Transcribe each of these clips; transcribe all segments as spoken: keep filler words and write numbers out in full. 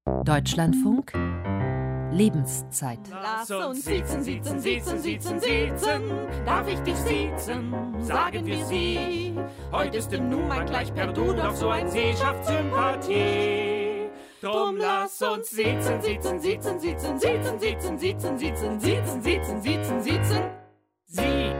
Deutschlandfunk Lebenszeit. Lass uns sitzen, sitzen, sitzen, sitzen, sitzen. Darf ich dich sitzen? Sagen wir sie. Heute ist im Nu mein gleich per Du, doch so ein See schafft Sympathie. Drum lass uns sitzen, sitzen, sitzen, sitzen, sitzen, sitzen, sitzen, sitzen, sitzen, sitzen, sitzen, sitzen, sie.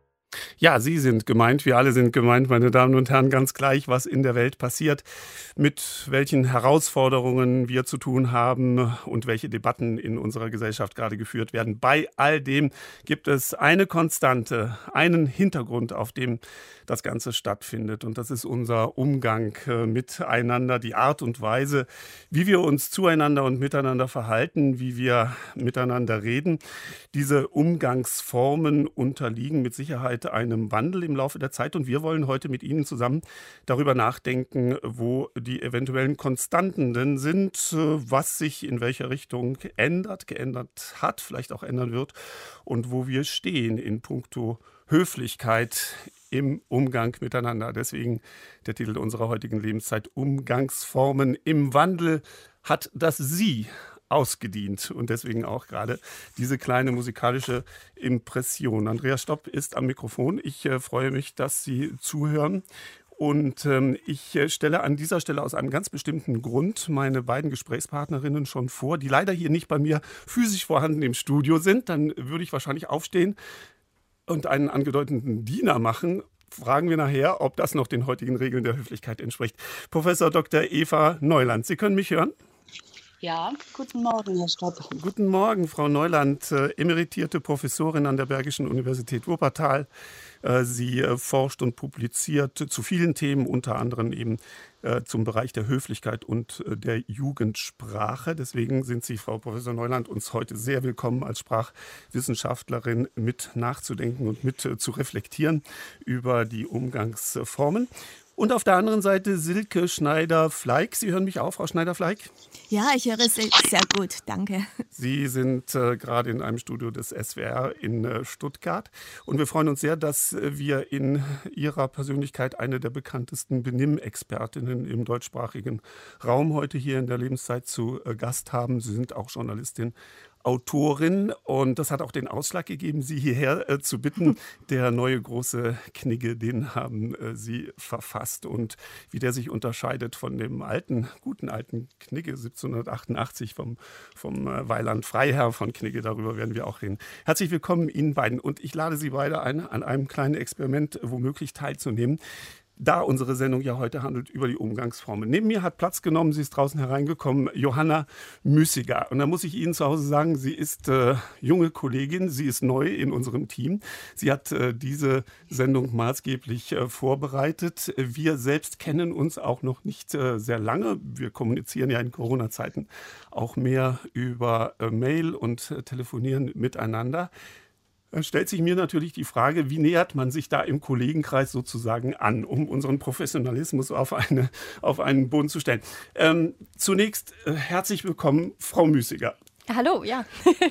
Ja, Sie sind gemeint, wir alle sind gemeint, meine Damen und Herren, ganz gleich, was in der Welt passiert, mit welchen Herausforderungen wir zu tun haben und welche Debatten in unserer Gesellschaft gerade geführt werden. Bei all dem gibt es eine Konstante, einen Hintergrund, auf dem das Ganze stattfindet. Und das ist unser Umgang miteinander, die Art und Weise, wie wir uns zueinander und miteinander verhalten, wie wir miteinander reden. Diese Umgangsformen unterliegen mit Sicherheit einem Wandel im Laufe der Zeit. Und wir wollen heute mit Ihnen zusammen darüber nachdenken, wo die eventuellen Konstanten denn sind, was sich in welcher Richtung ändert, geändert hat, vielleicht auch ändern wird und wo wir stehen in puncto Höflichkeit im Umgang miteinander. Deswegen der Titel unserer heutigen Lebenszeit: Umgangsformen im Wandel. Hat das Sie ausgedient und deswegen auch gerade diese kleine musikalische Impression. Andreas Stopp ist am Mikrofon. Ich äh, freue mich, dass Sie zuhören. Und ähm, ich äh, stelle an dieser Stelle aus einem ganz bestimmten Grund meine beiden Gesprächspartnerinnen schon vor, die leider hier nicht bei mir physisch vorhanden im Studio sind. Dann würde ich wahrscheinlich aufstehen und einen angedeuteten Diener machen. Fragen wir nachher, ob das noch den heutigen Regeln der Höflichkeit entspricht. Professor Doktor Eva Neuland, Sie können mich hören? Ja, guten Morgen, Herr Stopp. Guten Morgen, Frau Neuland, äh, emeritierte Professorin an der Bergischen Universität Wuppertal. Äh, sie äh, forscht und publiziert zu vielen Themen, unter anderem eben äh, zum Bereich der Höflichkeit und äh, der Jugendsprache. Deswegen sind Sie, Frau Professor Neuland, uns heute sehr willkommen als Sprachwissenschaftlerin mit nachzudenken und mit äh, zu reflektieren über die Umgangsformen. Und auf der anderen Seite Silke Schneider-Fleig. Sie hören mich auch, Frau Schneider-Fleig? Ja, ich höre sehr, sehr gut, danke. Sie sind äh, gerade in einem Studio des S W R in äh, Stuttgart. Und wir freuen uns sehr, dass äh, wir in Ihrer Persönlichkeit eine der bekanntesten Benimmexpertinnen im deutschsprachigen Raum heute hier in der Lebenszeit zu äh, Gast haben. Sie sind auch Journalistin, Autorin, und das hat auch den Ausschlag gegeben, Sie hierher äh, zu bitten. Der neue große Knigge, den haben äh, Sie verfasst, und wie der sich unterscheidet von dem alten, guten alten Knigge siebzehnhundertachtundachtzig vom, vom äh, Weiland Freiherr von Knigge, darüber werden wir auch reden. Herzlich willkommen Ihnen beiden, und ich lade Sie beide ein, an einem kleinen Experiment womöglich teilzunehmen, da unsere Sendung ja heute handelt über die Umgangsformen. Neben mir hat Platz genommen, sie ist draußen hereingekommen, Johanna Müßiger. Und da muss ich Ihnen zu Hause sagen, sie ist äh, junge Kollegin, sie ist neu in unserem Team. Sie hat äh, diese Sendung maßgeblich äh, vorbereitet. Wir selbst kennen uns auch noch nicht äh, sehr lange. Wir kommunizieren ja in Corona-Zeiten auch mehr über äh, Mail und äh, telefonieren miteinander. Da stellt sich mir natürlich die Frage, wie nähert man sich da im Kollegenkreis sozusagen an, um unseren Professionalismus auf, eine, auf einen Boden zu stellen. Ähm, zunächst äh, herzlich willkommen, Frau Müßiger. Hallo, ja.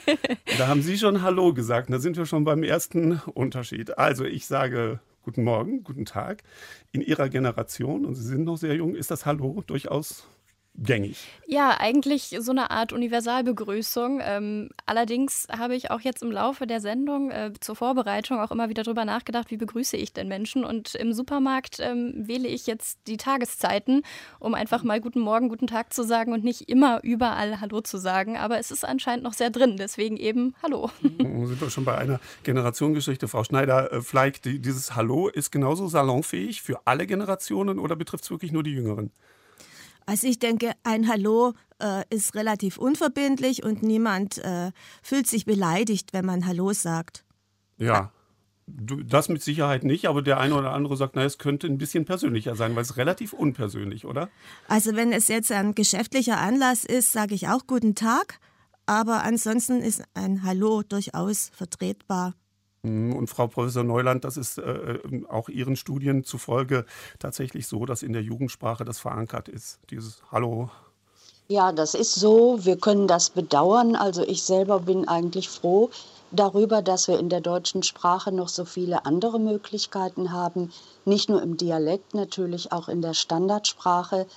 Da haben Sie schon Hallo gesagt, da sind wir schon beim ersten Unterschied. Also ich sage guten Morgen, guten Tag. In Ihrer Generation, und Sie sind noch sehr jung, ist das Hallo durchaus gängig. Ja, eigentlich so eine Art Universalbegrüßung. Ähm, allerdings habe ich auch jetzt im Laufe der Sendung äh, zur Vorbereitung auch immer wieder darüber nachgedacht, wie begrüße ich denn Menschen? Und im Supermarkt ähm, wähle ich jetzt die Tageszeiten, um einfach mal guten Morgen, guten Tag zu sagen und nicht immer überall Hallo zu sagen. Aber es ist anscheinend noch sehr drin, deswegen eben Hallo. Mhm, sind wir schon bei einer Generationengeschichte. Frau Schneider-Fleig, die, dieses Hallo ist genauso salonfähig für alle Generationen oder betrifft es wirklich nur die Jüngeren? Also ich denke, ein Hallo äh, ist relativ unverbindlich und niemand äh, fühlt sich beleidigt, wenn man Hallo sagt. Ja, du, das mit Sicherheit nicht, aber der eine oder andere sagt, na, es könnte ein bisschen persönlicher sein, weil es relativ unpersönlich, oder? Also wenn es jetzt ein geschäftlicher Anlass ist, sage ich auch guten Tag, aber ansonsten ist ein Hallo durchaus vertretbar. Und Frau Professor Neuland, das ist äh, auch Ihren Studien zufolge tatsächlich so, dass in der Jugendsprache das verankert ist, dieses Hallo. Ja, das ist so. Wir können das bedauern. Also ich selber bin eigentlich froh darüber, dass wir in der deutschen Sprache noch so viele andere Möglichkeiten haben. Nicht nur im Dialekt, natürlich auch in der Standardsprache.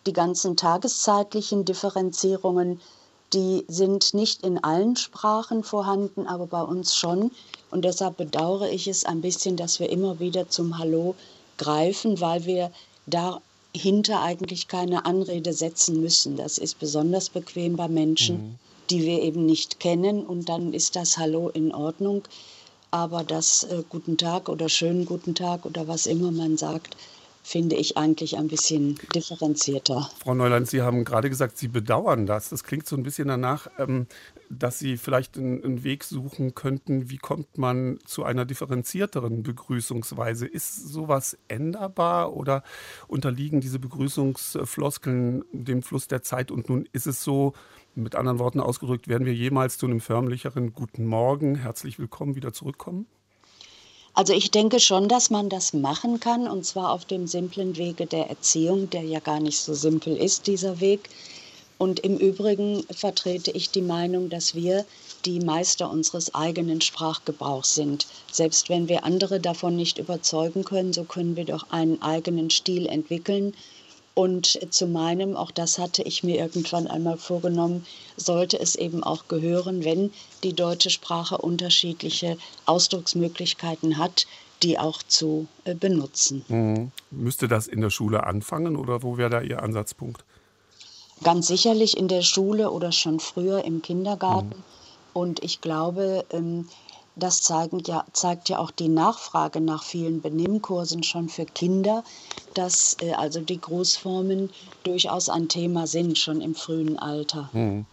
die ganzen tageszeitlichen Differenzierungen, die sind nicht in allen Sprachen vorhanden, aber bei uns schon. Und deshalb bedauere ich es ein bisschen, dass wir immer wieder zum Hallo greifen, weil wir dahinter eigentlich keine Anrede setzen müssen. Das ist besonders bequem bei Menschen, mhm. die wir eben nicht kennen. Und dann ist das Hallo in Ordnung. Aber das äh, Guten Tag oder schönen Guten Tag oder was immer man sagt, finde ich eigentlich ein bisschen differenzierter. Frau Neuland, Sie haben gerade gesagt, Sie bedauern das. Das klingt so ein bisschen danach, ähm, dass Sie vielleicht einen, einen Weg suchen könnten, wie kommt man zu einer differenzierteren Begrüßungsweise? Ist sowas änderbar oder unterliegen diese Begrüßungsfloskeln dem Fluss der Zeit? Und nun ist es so, mit anderen Worten ausgedrückt, werden wir jemals zu einem förmlicheren Guten Morgen, herzlich willkommen wieder zurückkommen? Also ich denke schon, dass man das machen kann, und zwar auf dem simplen Wege der Erziehung, der ja gar nicht so simpel ist, dieser Weg. Und im Übrigen vertrete ich die Meinung, dass wir die Meister unseres eigenen Sprachgebrauchs sind. Selbst wenn wir andere davon nicht überzeugen können, so können wir doch einen eigenen Stil entwickeln. Und zu meinem, auch das hatte ich mir irgendwann einmal vorgenommen, sollte es eben auch gehören, wenn die deutsche Sprache unterschiedliche Ausdrucksmöglichkeiten hat, die auch zu äh, benutzen. Mhm. Müsste das in der Schule anfangen oder wo wäre da Ihr Ansatzpunkt? Ganz sicherlich in der Schule oder schon früher im Kindergarten. Mhm. Und ich glaube, ähm, das zeigen ja, zeigt ja auch die Nachfrage nach vielen Benimmkursen schon für Kinder, dass äh, also die Grußformen durchaus ein Thema sind, schon im frühen Alter. Hm.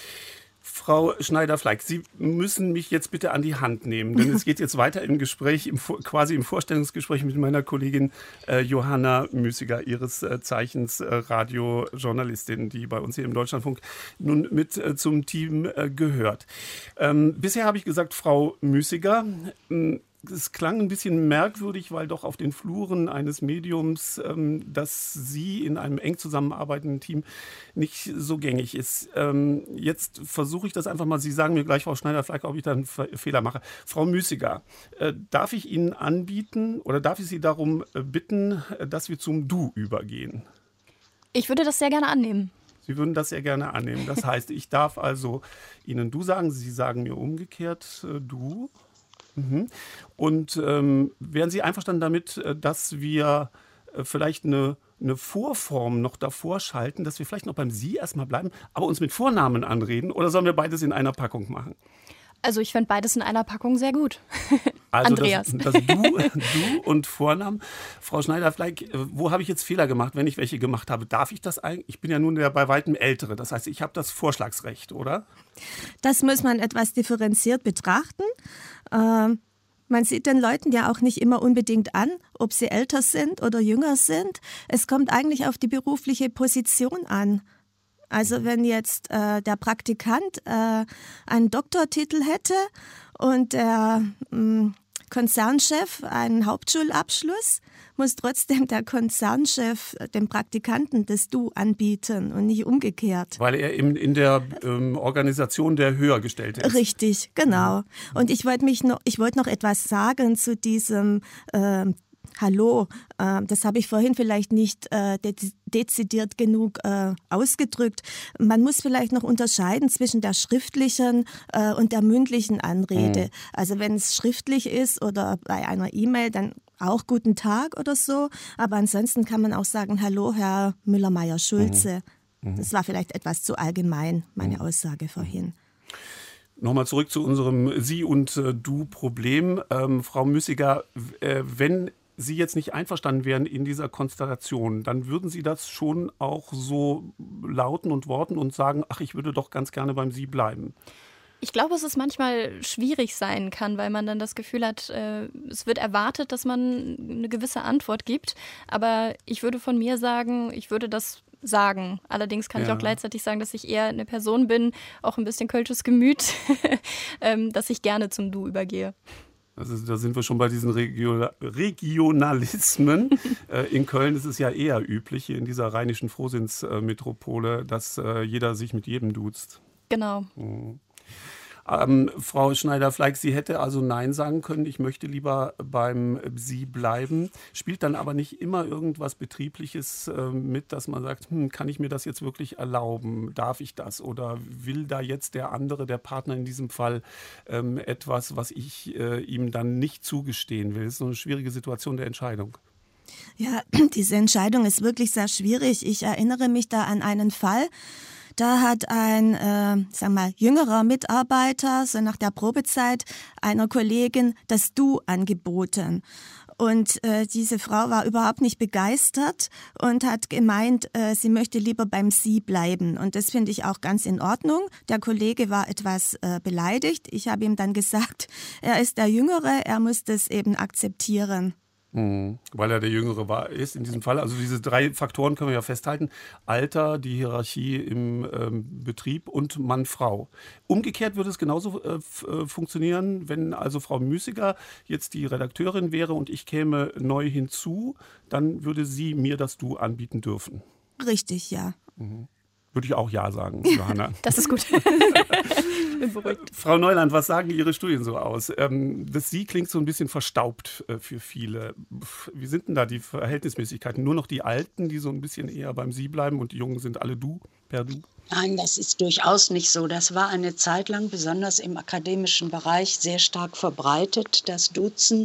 Frau Schneider-Fleig, Sie müssen mich jetzt bitte an die Hand nehmen, denn es geht jetzt weiter im Gespräch, im, quasi im Vorstellungsgespräch mit meiner Kollegin äh, Johanna Müßiger, ihres äh, Zeichens äh, Radiojournalistin, die bei uns hier im Deutschlandfunk nun mit äh, zum Team äh, gehört. Ähm, bisher habe ich gesagt, Frau Müßiger, äh, es klang ein bisschen merkwürdig, weil doch auf den Fluren eines Mediums, ähm, das Sie in einem eng zusammenarbeitenden Team nicht so gängig ist. Ähm, jetzt versuche ich das einfach mal. Sie sagen mir gleich, Frau Schneider-Fleig, ob ich da einen Fehler mache. Frau Müßiger, äh, darf ich Ihnen anbieten oder darf ich Sie darum äh, bitten, dass wir zum Du übergehen? Ich würde das sehr gerne annehmen. Sie würden das sehr gerne annehmen. Das heißt, ich darf also Ihnen Du sagen, Sie sagen mir umgekehrt äh, Du. Mhm. Und ähm, wären Sie einverstanden damit, dass wir äh, vielleicht eine, eine Vorform noch davor schalten, dass wir vielleicht noch beim Sie erstmal bleiben, aber uns mit Vornamen anreden? Oder sollen wir beides in einer Packung machen? Also ich finde beides in einer Packung sehr gut. Also Andreas. Das, das du, du und Vornamen. Frau Schneider-Fleig, wo habe ich jetzt Fehler gemacht, wenn ich welche gemacht habe? Darf ich das eigentlich? Ich bin ja nun der bei weitem Ältere. Das heißt, ich habe das Vorschlagsrecht, oder? Das muss man etwas differenziert betrachten. Ähm, man sieht den Leuten ja auch nicht immer unbedingt an, ob sie älter sind oder jünger sind. Es kommt eigentlich auf die berufliche Position an. Also wenn jetzt äh, der Praktikant äh, einen Doktortitel hätte und der mh, Konzernchef einen Hauptschulabschluss, muss trotzdem der Konzernchef dem Praktikanten das Du anbieten und nicht umgekehrt. Weil er in, in der ähm, Organisation der Höhergestellte ist. Richtig, genau. Und ich wollte mich noch, ich wollte noch etwas sagen zu diesem äh, Hallo, äh, das habe ich vorhin vielleicht nicht äh, de- dezidiert genug äh, ausgedrückt. Man muss vielleicht noch unterscheiden zwischen der schriftlichen äh, und der mündlichen Anrede. Mhm. Also wenn es schriftlich ist oder bei einer E-Mail, dann auch Guten Tag oder so. Aber ansonsten kann man auch sagen, Hallo, Herr Müller-Meyer-Schulze. Mhm. Das war vielleicht etwas zu allgemein, meine mhm. Aussage vorhin. Nochmal zurück zu unserem Sie- und äh, Du-Problem. Ähm, Frau Müßiger, äh, wenn Sie jetzt nicht einverstanden wären in dieser Konstellation, dann würden Sie das schon auch so lauten und worten und sagen, ach, ich würde doch ganz gerne beim Sie bleiben. Ich glaube, dass es manchmal schwierig sein kann, weil man dann das Gefühl hat, äh, es wird erwartet, dass man eine gewisse Antwort gibt. Aber ich würde von mir sagen, ich würde das sagen. Allerdings kann ja. ich auch gleichzeitig sagen, dass ich eher eine Person bin, auch ein bisschen kölsches Gemüt, ähm, dass ich gerne zum Du übergehe. Also da sind wir schon bei diesen Regio- Regionalismen. äh, in Köln ist es ja eher üblich, hier in dieser rheinischen Frohsinnsmetropole, dass äh, jeder sich mit jedem duzt. Genau. Mhm. Ähm, Frau Schneider-Fleig, Sie hätte also Nein sagen können, ich möchte lieber beim Sie bleiben. Spielt dann aber nicht immer irgendwas Betriebliches äh, mit, dass man sagt, hm, kann ich mir das jetzt wirklich erlauben? Darf ich das? Oder will da jetzt der andere, der Partner in diesem Fall, ähm, etwas, was ich äh, ihm dann nicht zugestehen will? Das ist so eine schwierige Situation der Entscheidung. Ja, diese Entscheidung ist wirklich sehr schwierig. Ich erinnere mich da an einen Fall. Da hat ein, äh, sag mal, jüngerer Mitarbeiter so nach der Probezeit einer Kollegin das Du angeboten. Und äh, diese Frau war überhaupt nicht begeistert und hat gemeint, äh, sie möchte lieber beim Sie bleiben. Und das finde ich auch ganz in Ordnung. Der Kollege war etwas äh, beleidigt. Ich habe ihm dann gesagt, er ist der Jüngere, er muss das eben akzeptieren. Mhm. Weil er der Jüngere war, ist in diesem Fall. Also diese drei Faktoren können wir ja festhalten. Alter, die Hierarchie im ähm, Betrieb und Mann-Frau. Umgekehrt würde es genauso äh, f- äh, funktionieren, wenn also Frau Müßiger jetzt die Redakteurin wäre und ich käme neu hinzu, dann würde sie mir das Du anbieten dürfen. Richtig, ja. Mhm. Würde ich auch Ja sagen, Johanna. Das ist gut. Ich bin beruhigt. Frau Neuland, was sagen Ihre Studien so aus? Ähm, das Sie klingt so ein bisschen verstaubt äh, für viele. Wie sind denn da die Verhältnismäßigkeiten? Nur noch die Alten, die so ein bisschen eher beim Sie bleiben und die Jungen sind alle Du, per Du? Nein, das ist durchaus nicht so. Das war eine Zeit lang, besonders im akademischen Bereich, sehr stark verbreitet. Das Duzen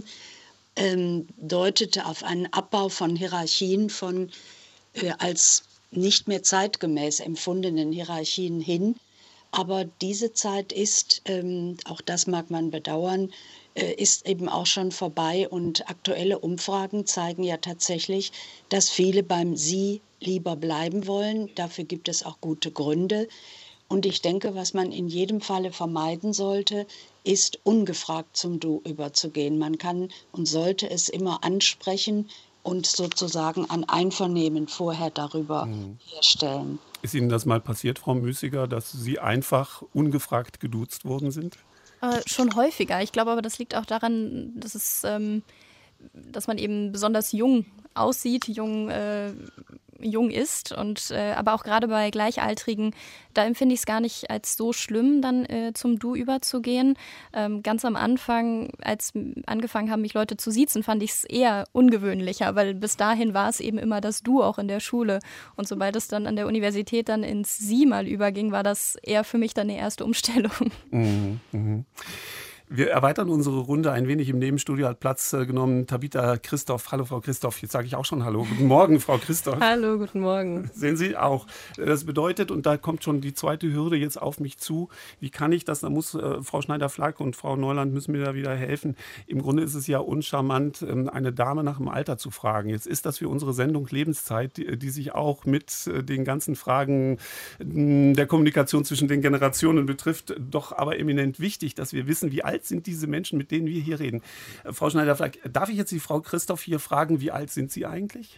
ähm, deutete auf einen Abbau von Hierarchien, von äh, als nicht mehr zeitgemäß empfundenen Hierarchien hin. Aber diese Zeit ist, ähm, auch das mag man bedauern, äh, ist eben auch schon vorbei. Und aktuelle Umfragen zeigen ja tatsächlich, dass viele beim Sie lieber bleiben wollen. Dafür gibt es auch gute Gründe. Und ich denke, was man in jedem Falle vermeiden sollte, ist ungefragt zum Du überzugehen. Man kann und sollte es immer ansprechen und sozusagen ein Einvernehmen vorher darüber mhm. herstellen. Ist Ihnen das mal passiert, Frau Müßiger, dass Sie einfach ungefragt geduzt worden sind? Äh, schon häufiger. Ich glaube aber, das liegt auch daran, dass, es, ähm, dass man eben besonders jung aussieht, jung, äh, jung ist. Und, äh, aber auch gerade bei Gleichaltrigen, da empfinde ich es gar nicht als so schlimm, dann äh, zum Du überzugehen. Ähm, ganz am Anfang, als angefangen haben, mich Leute zu siezen, fand ich es eher ungewöhnlicher, weil bis dahin war es eben immer das Du auch in der Schule. Und sobald es dann an der Universität dann ins Sie mal überging, war das eher für mich dann eine erste Umstellung. Mhm, mhm. Wir erweitern unsere Runde ein wenig. Im Nebenstudio hat Platz äh, genommen Tabitha Christoph. Hallo, Frau Christoph. Jetzt sage ich auch schon Hallo. Guten Morgen, Frau Christoph. Hallo, guten Morgen. Sehen Sie auch. Das bedeutet, und da kommt schon die zweite Hürde jetzt auf mich zu, wie kann ich das, da muss äh, Frau Schneider-Fleig und Frau Neuland müssen mir da wieder helfen. Im Grunde ist es ja uncharmant, ähm, eine Dame nach dem Alter zu fragen. Jetzt ist das für unsere Sendung Lebenszeit, die, die sich auch mit äh, den ganzen Fragen äh, der Kommunikation zwischen den Generationen betrifft, doch aber eminent wichtig, dass wir wissen, wie alt sind diese Menschen, mit denen wir hier reden. Äh, Frau Schneider-Fleig, darf ich jetzt die Frau Christoph hier fragen, wie alt sind Sie eigentlich?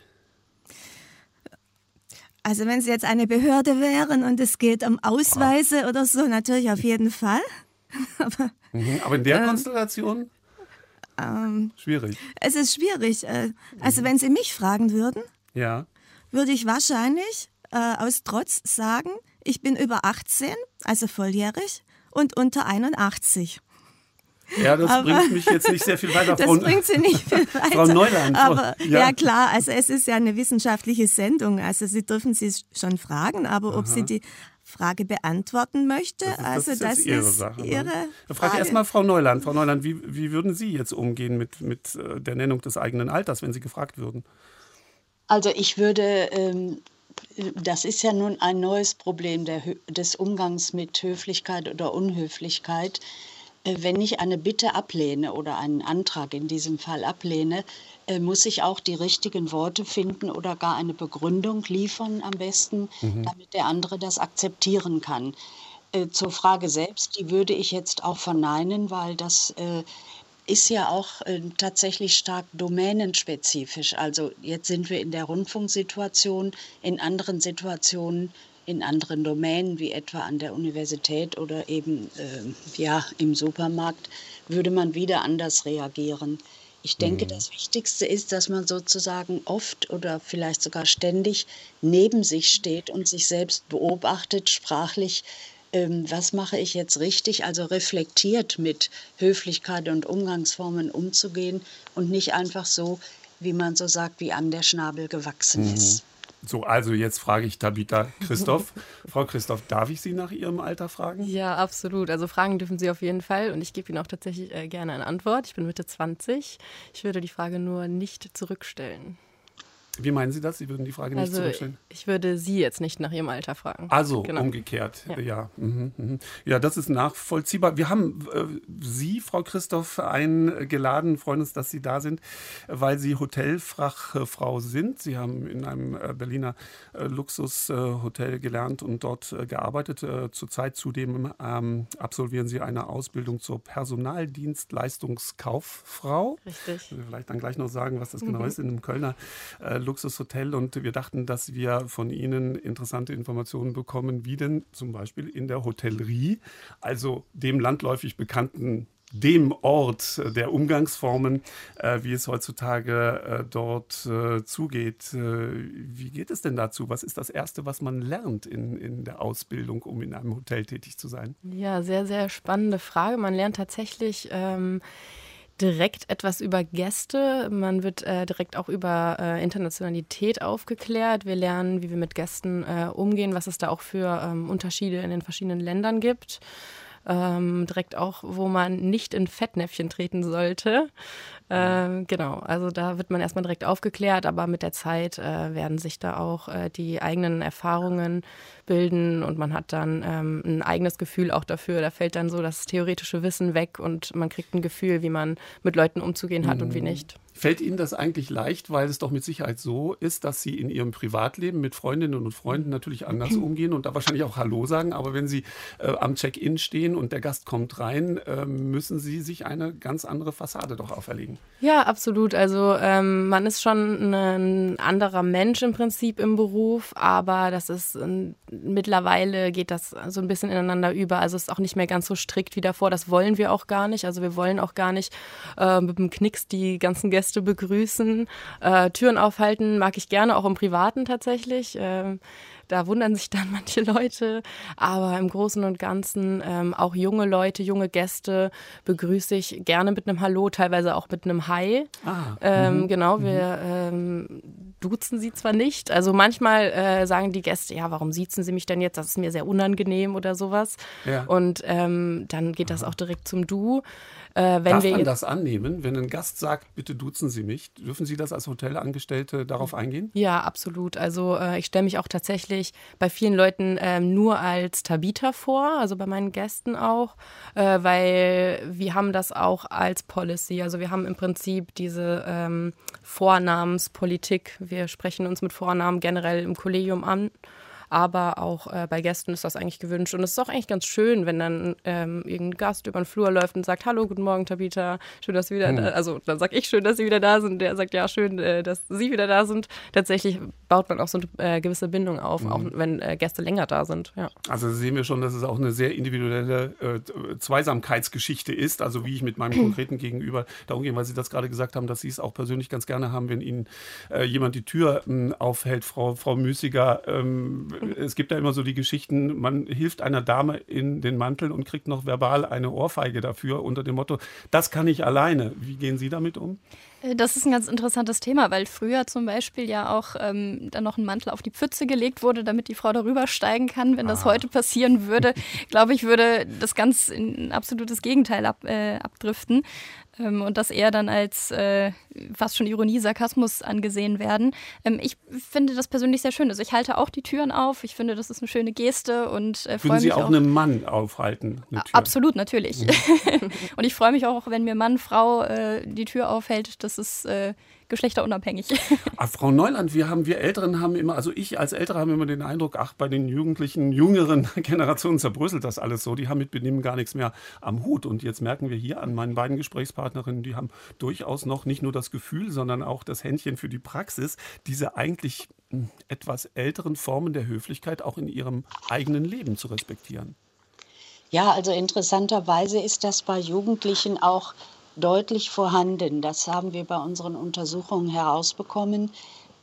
Also wenn Sie jetzt eine Behörde wären und es geht um Ausweise ah. oder so, natürlich auf jeden Fall. aber, mhm, aber in der ähm, Konstellation? Ähm, schwierig. Es ist schwierig. Also wenn Sie mich fragen würden, ja. würde ich wahrscheinlich äh, aus Trotz sagen, ich bin über achtzehn, also volljährig, und unter einundachtzig. Ja, das aber bringt mich jetzt nicht sehr viel weiter. Das Frau, bringt Sie nicht viel weiter. Frau Neuland. Aber ja. ja klar, also es ist ja eine wissenschaftliche Sendung. Also Sie dürfen Sie schon fragen, aber Aha. ob Sie die Frage beantworten möchte, das ist, also das das ist Ihre ist Sache. Ihre ne? Da frage Frage. ich erstmal Frau Neuland. Frau Neuland, wie, wie würden Sie jetzt umgehen mit, mit der Nennung des eigenen Alters, wenn Sie gefragt würden? Also ich würde... Ähm Das ist ja nun ein neues Problem der, des Umgangs mit Höflichkeit oder Unhöflichkeit. Wenn ich eine Bitte ablehne oder einen Antrag in diesem Fall ablehne, muss ich auch die richtigen Worte finden oder gar eine Begründung liefern am besten, mhm. damit der andere das akzeptieren kann. Zur Frage selbst, die würde ich jetzt auch verneinen, weil das ist ja auch äh, tatsächlich stark domänenspezifisch. Also jetzt sind wir in der Rundfunksituation, in anderen Situationen, in anderen Domänen, wie etwa an der Universität oder eben äh, ja, im Supermarkt, würde man wieder anders reagieren. Ich denke, mhm. das Wichtigste ist, dass man sozusagen oft oder vielleicht sogar ständig neben sich steht und sich selbst beobachtet, sprachlich ähm, was mache ich jetzt richtig, also reflektiert mit Höflichkeit und Umgangsformen umzugehen und nicht einfach so, wie man so sagt, wie an der Schnabel gewachsen Mhm. ist. So, also jetzt frage ich Tabitha Christoph. Frau Christoph, darf ich Sie nach Ihrem Alter fragen? Ja, absolut. Also fragen dürfen Sie auf jeden Fall und ich gebe Ihnen auch tatsächlich äh, gerne eine Antwort. Ich bin Mitte zwanzig. Ich würde die Frage nur nicht zurückstellen. Wie meinen Sie das? Sie würden die Frage nicht Also zurückstellen? ich würde Sie jetzt nicht nach Ihrem Alter fragen. Also Genau. umgekehrt, ja. Ja. Ja, mhm, mhm. Ja, das ist nachvollziehbar. Wir haben äh, Sie, Frau Christoph, eingeladen, freuen uns, dass Sie da sind, weil Sie Hotelfachfrau sind. Sie haben in einem äh, Berliner äh, Luxushotel äh, gelernt und dort äh, gearbeitet. Äh, zurzeit zudem ähm, absolvieren Sie eine Ausbildung zur Personaldienstleistungskauffrau. Richtig. Ich will vielleicht dann gleich noch sagen, was das genau ist in einem Kölner äh, Luxushotel. Und wir dachten, dass wir von Ihnen interessante Informationen bekommen, wie denn zum Beispiel in der Hotellerie, also dem landläufig bekannten, dem Ort der Umgangsformen, äh, wie es heutzutage äh, dort äh, zugeht. Äh, wie geht es denn dazu? Was ist das Erste, was man lernt in, in der Ausbildung, um in einem Hotel tätig zu sein? Ja, sehr, sehr spannende Frage. Man lernt tatsächlich ähm, direkt etwas über Gäste. Man wird äh, direkt auch über äh, Internationalität aufgeklärt. Wir lernen, wie wir mit Gästen äh, umgehen, was es da auch für ähm, Unterschiede in den verschiedenen Ländern gibt. Ähm, direkt auch, wo man nicht in Fettnäpfchen treten sollte. Ähm, genau, also da wird man erstmal direkt aufgeklärt, aber mit der Zeit äh, werden sich da auch äh, die eigenen Erfahrungen bilden und man hat dann ähm, ein eigenes Gefühl auch dafür. Da fällt dann so das theoretische Wissen weg und man kriegt ein Gefühl, wie man mit Leuten umzugehen hat und wie nicht. Fällt Ihnen das eigentlich leicht, weil es doch mit Sicherheit so ist, dass Sie in Ihrem Privatleben mit Freundinnen und Freunden natürlich anders umgehen und da wahrscheinlich auch Hallo sagen, aber wenn Sie äh, am Check-in stehen und der Gast kommt rein, äh, müssen Sie sich eine ganz andere Fassade doch auferlegen. Ja, absolut. Also ähm, man ist schon ein anderer Mensch im Prinzip im Beruf, aber das ist äh, mittlerweile geht das so ein bisschen ineinander über. Also es ist auch nicht mehr ganz so strikt wie davor. Das wollen wir auch gar nicht. Also wir wollen auch gar nicht äh, mit dem Knicks die ganzen Gäste begrüßen. Äh, Türen aufhalten mag ich gerne, auch im Privaten tatsächlich. Ähm, Da wundern sich dann manche Leute, aber im Großen und Ganzen ähm, auch junge Leute, junge Gäste begrüße ich gerne mit einem Hallo, teilweise auch mit einem Hi. Ah, ähm, mhm. Genau, wir ähm, duzen sie zwar nicht, also manchmal äh, sagen die Gäste, ja, warum siezen sie mich denn jetzt? Das ist mir sehr unangenehm oder sowas. Ja. Und ähm, dann geht das auch direkt zum Du. Äh, wenn Darf wir man jetzt, das annehmen, wenn ein Gast sagt, bitte duzen Sie mich? Dürfen Sie das als Hotelangestellte darauf eingehen? Ja, absolut. Also äh, ich stelle mich auch tatsächlich bei vielen Leuten ähm, nur als Tabitha vor, also bei meinen Gästen auch, äh, weil wir haben das auch als Policy. Also wir haben im Prinzip diese ähm, Vornamenspolitik. Wir sprechen uns mit Vornamen generell im Kollegium an. Aber auch äh, bei Gästen ist das eigentlich gewünscht. Und es ist auch eigentlich ganz schön, wenn dann ähm, irgendein Gast über den Flur läuft und sagt, hallo, guten Morgen, Tabitha, schön, dass Sie wieder Hm. da, also dann sage ich, schön, dass Sie wieder da sind. Der sagt, ja, schön, äh, dass Sie wieder da sind. Tatsächlich baut man auch so eine äh, gewisse Bindung auf, Mhm. auch wenn äh, Gäste länger da sind. Ja. Also sehen wir schon, dass es auch eine sehr individuelle äh, Zweisamkeitsgeschichte ist, also wie ich mit meinem konkreten Gegenüber da umgehe, weil Sie das gerade gesagt haben, dass Sie es auch persönlich ganz gerne haben, wenn Ihnen äh, jemand die Tür ähm, aufhält, Frau, Frau Müßiger. Ähm, es gibt ja immer so die Geschichten, man hilft einer Dame in den Mantel und kriegt noch verbal eine Ohrfeige dafür unter dem Motto, das kann ich alleine. Wie gehen Sie damit um? Das ist ein ganz interessantes Thema, weil früher zum Beispiel ja auch ähm, dann noch ein Mantel auf die Pfütze gelegt wurde, damit die Frau darüber steigen kann. Wenn das Ah. heute passieren würde, glaube ich, würde das ganz in ein absolutes Gegenteil ab, äh, abdriften ähm, und das eher dann als äh, fast schon Ironie, Sarkasmus angesehen werden. Ähm, ich finde das persönlich sehr schön. Also ich halte auch die Türen auf. Ich finde, das ist eine schöne Geste und äh, freue Würden mich Sie auch. auch einem Mann aufhalten? Eine Tür? Absolut, natürlich. Mhm. Und ich freue mich auch, wenn mir Mann, Frau äh, die Tür aufhält. Das ist äh, geschlechterunabhängig. Ah, Frau Neuland, wir haben, wir Älteren haben immer, also ich als Älterer habe immer den Eindruck, ach, bei den jugendlichen, jüngeren Generationen zerbröselt das alles so. Die haben mit Benehmen gar nichts mehr am Hut. Und jetzt merken wir hier an meinen beiden Gesprächspartnerinnen, die haben durchaus noch nicht nur das Gefühl, sondern auch das Händchen für die Praxis, diese eigentlich mh, etwas älteren Formen der Höflichkeit auch in ihrem eigenen Leben zu respektieren. Ja, also interessanterweise ist das bei Jugendlichen auch deutlich vorhanden. Das haben wir bei unseren Untersuchungen herausbekommen,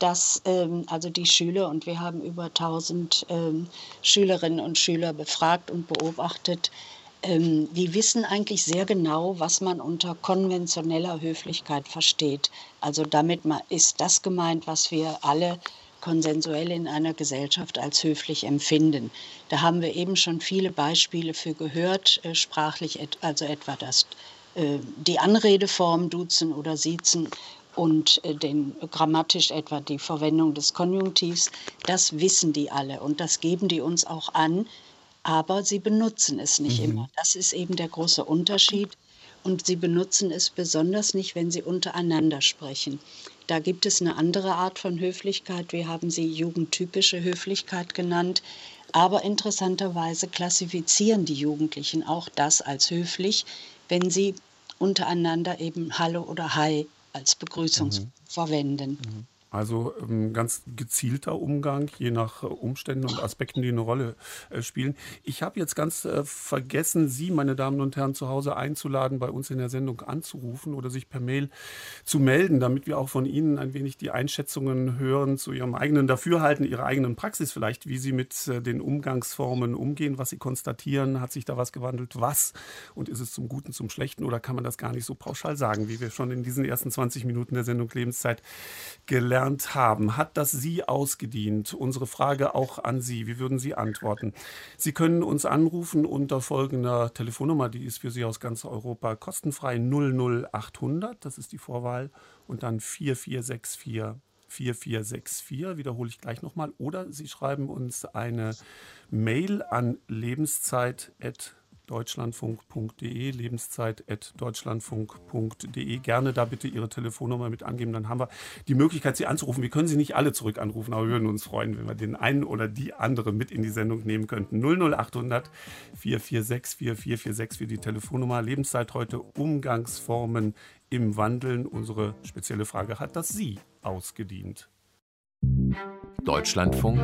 dass ähm, also die Schüler, und wir haben über tausend ähm, Schülerinnen und Schüler befragt und beobachtet, ähm, die wissen eigentlich sehr genau, was man unter konventioneller Höflichkeit versteht. Also damit ist das gemeint, was wir alle konsensuell in einer Gesellschaft als höflich empfinden. Da haben wir eben schon viele Beispiele für gehört, äh, sprachlich, et, also etwa das, äh, die Anredeform duzen oder siezen und äh, den, grammatisch etwa die Verwendung des Konjunktivs. Das wissen die alle und das geben die uns auch an, aber sie benutzen es nicht mhm. immer. Das ist eben der große Unterschied. Und sie benutzen es besonders nicht, wenn sie untereinander sprechen. Da gibt es eine andere Art von Höflichkeit. Wir haben sie jugendtypische Höflichkeit genannt. Aber interessanterweise klassifizieren die Jugendlichen auch das als höflich, wenn sie untereinander eben Hallo oder Hi als Begrüßung mhm. verwenden. Mhm. Also ähm, ganz gezielter Umgang, je nach äh, Umständen und Aspekten, die eine Rolle äh, spielen. Ich habe jetzt ganz äh, vergessen, Sie, meine Damen und Herren, zu Hause einzuladen, bei uns in der Sendung anzurufen oder sich per Mail zu melden, damit wir auch von Ihnen ein wenig die Einschätzungen hören zu Ihrem eigenen Dafürhalten, Ihrer eigenen Praxis vielleicht, wie Sie mit äh, den Umgangsformen umgehen, was Sie konstatieren. Hat sich da was gewandelt? Was? Und ist es zum Guten, zum Schlechten oder kann man das gar nicht so pauschal sagen, wie wir schon in diesen ersten zwanzig Minuten der Sendung Lebenszeit gelernt haben? Hat das Sie ausgedient? Unsere Frage auch an Sie. Wie würden Sie antworten? Sie können uns anrufen unter folgender Telefonnummer, die ist für Sie aus ganz Europa kostenfrei, null null achthundert, das ist die Vorwahl, und dann vier vier sechs vier vier vier sechs vier, wiederhole ich gleich nochmal. Oder Sie schreiben uns eine Mail an lebenszeit at deutschlandfunk punkt de, lebenszeit at deutschlandfunk punkt de. Gerne da bitte Ihre Telefonnummer mit angeben, dann haben wir die Möglichkeit, Sie anzurufen. Wir können Sie nicht alle zurück anrufen, aber wir würden uns freuen, wenn wir den einen oder die andere mit in die Sendung nehmen könnten. null null achthundert vier vier sechs vier vier vier sechs für die Telefonnummer. Lebenszeit heute, Umgangsformen im Wandeln. Unsere spezielle Frage: Hat das Sie ausgedient? Deutschlandfunk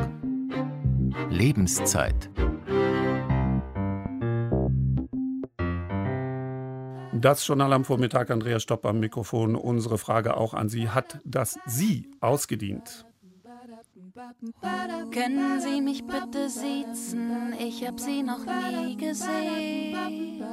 Lebenszeit. Das Journal am Vormittag, Andreas Stopp am Mikrofon. Unsere Frage auch an Sie: Hat das Sie ausgedient? Können Sie mich bitte siezen? Ich hab Sie noch nie gesehen.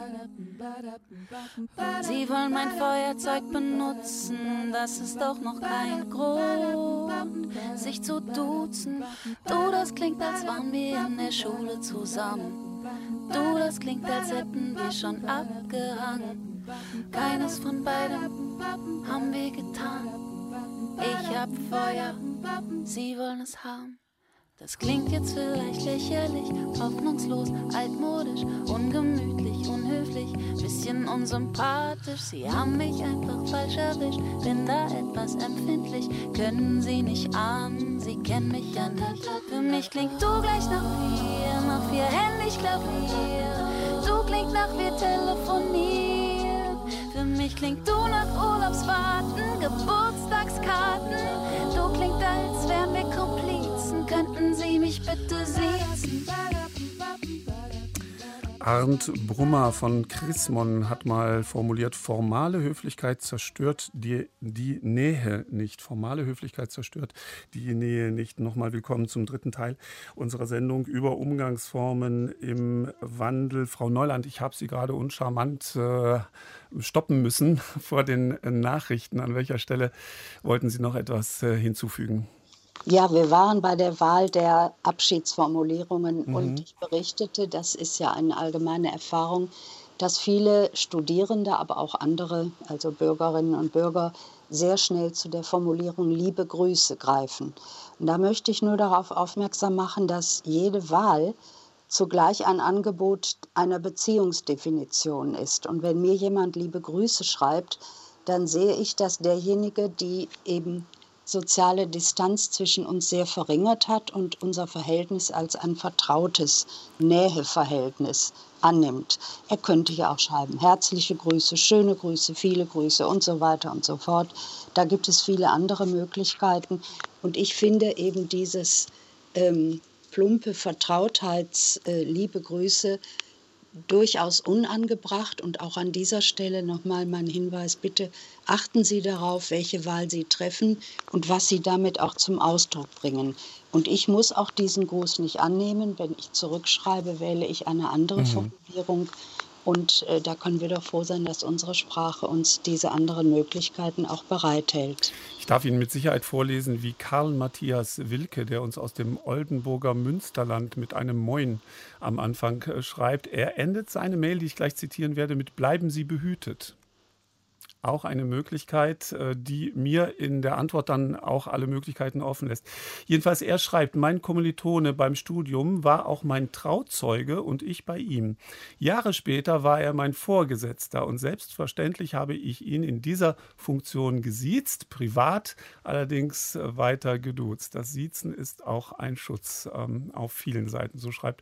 Sie wollen mein Feuerzeug benutzen, das ist doch noch kein Grund, sich zu duzen. Du, das klingt, als waren wir in der Schule zusammen. Du, das klingt, als hätten wir schon abgehangen. Keines von beidem haben wir getan. Ich hab Feuer, Sie wollen es haben. Das klingt jetzt vielleicht lächerlich, hoffnungslos, altmodisch, ungemütlich, unhöflich, bisschen unsympathisch. Sie haben mich einfach falsch erwischt, bin da etwas empfindlich. Können Sie nicht ahnen, Sie kennen mich ja nicht. Für mich klingt du gleich nach wir, nach wir händisch Klavier. Du klingt nach wir telefonieren. Für mich klingt du nach Urlaubsfahrten, Geburtstagskarten. Du klingt, als wären wir Komplizen. Könnten Sie mich bitte siezen? Arndt Brummer von Chrismon hat mal formuliert: Formale Höflichkeit zerstört die, die Nähe nicht. Formale Höflichkeit zerstört die Nähe nicht. Nochmal willkommen zum dritten Teil unserer Sendung über Umgangsformen im Wandel. Frau Neuland, ich habe Sie gerade uncharmant äh, stoppen müssen vor den äh, Nachrichten. An welcher Stelle wollten Sie noch etwas äh, hinzufügen? Ja, wir waren bei der Wahl der Abschiedsformulierungen Mhm. und ich berichtete, das ist ja eine allgemeine Erfahrung, dass viele Studierende, aber auch andere, also Bürgerinnen und Bürger, sehr schnell zu der Formulierung liebe Grüße greifen. Und da möchte ich nur darauf aufmerksam machen, dass jede Wahl zugleich ein Angebot einer Beziehungsdefinition ist. Und wenn mir jemand liebe Grüße schreibt, dann sehe ich, dass derjenige, die eben soziale Distanz zwischen uns sehr verringert hat und unser Verhältnis als ein vertrautes Näheverhältnis annimmt. Er könnte ja auch schreiben, herzliche Grüße, schöne Grüße, viele Grüße und so weiter und so fort. Da gibt es viele andere Möglichkeiten. Und ich finde eben dieses ähm, plumpe Vertrautheits, äh, liebe Grüße, durchaus unangebracht. Und auch an dieser Stelle nochmal mein Hinweis, bitte achten Sie darauf, welche Wahl Sie treffen und was Sie damit auch zum Ausdruck bringen. Und ich muss auch diesen Gruß nicht annehmen. Wenn ich zurückschreibe, wähle ich eine andere mhm. Formulierung. Und äh, da können wir doch froh sein, dass unsere Sprache uns diese anderen Möglichkeiten auch bereithält. Ich darf Ihnen mit Sicherheit vorlesen, wie Karl Matthias Wilke, der uns aus dem Oldenburger Münsterland mit einem Moin am Anfang äh, schreibt. Er endet seine Mail, die ich gleich zitieren werde, mit "Bleiben Sie behütet". Auch eine Möglichkeit, die mir in der Antwort dann auch alle Möglichkeiten offen lässt. Jedenfalls, er schreibt, mein Kommilitone beim Studium war auch mein Trauzeuge und ich bei ihm. Jahre später war er mein Vorgesetzter und selbstverständlich habe ich ihn in dieser Funktion gesiezt, privat allerdings weiter geduzt. Das Siezen ist auch ein Schutz ähm, auf vielen Seiten, so schreibt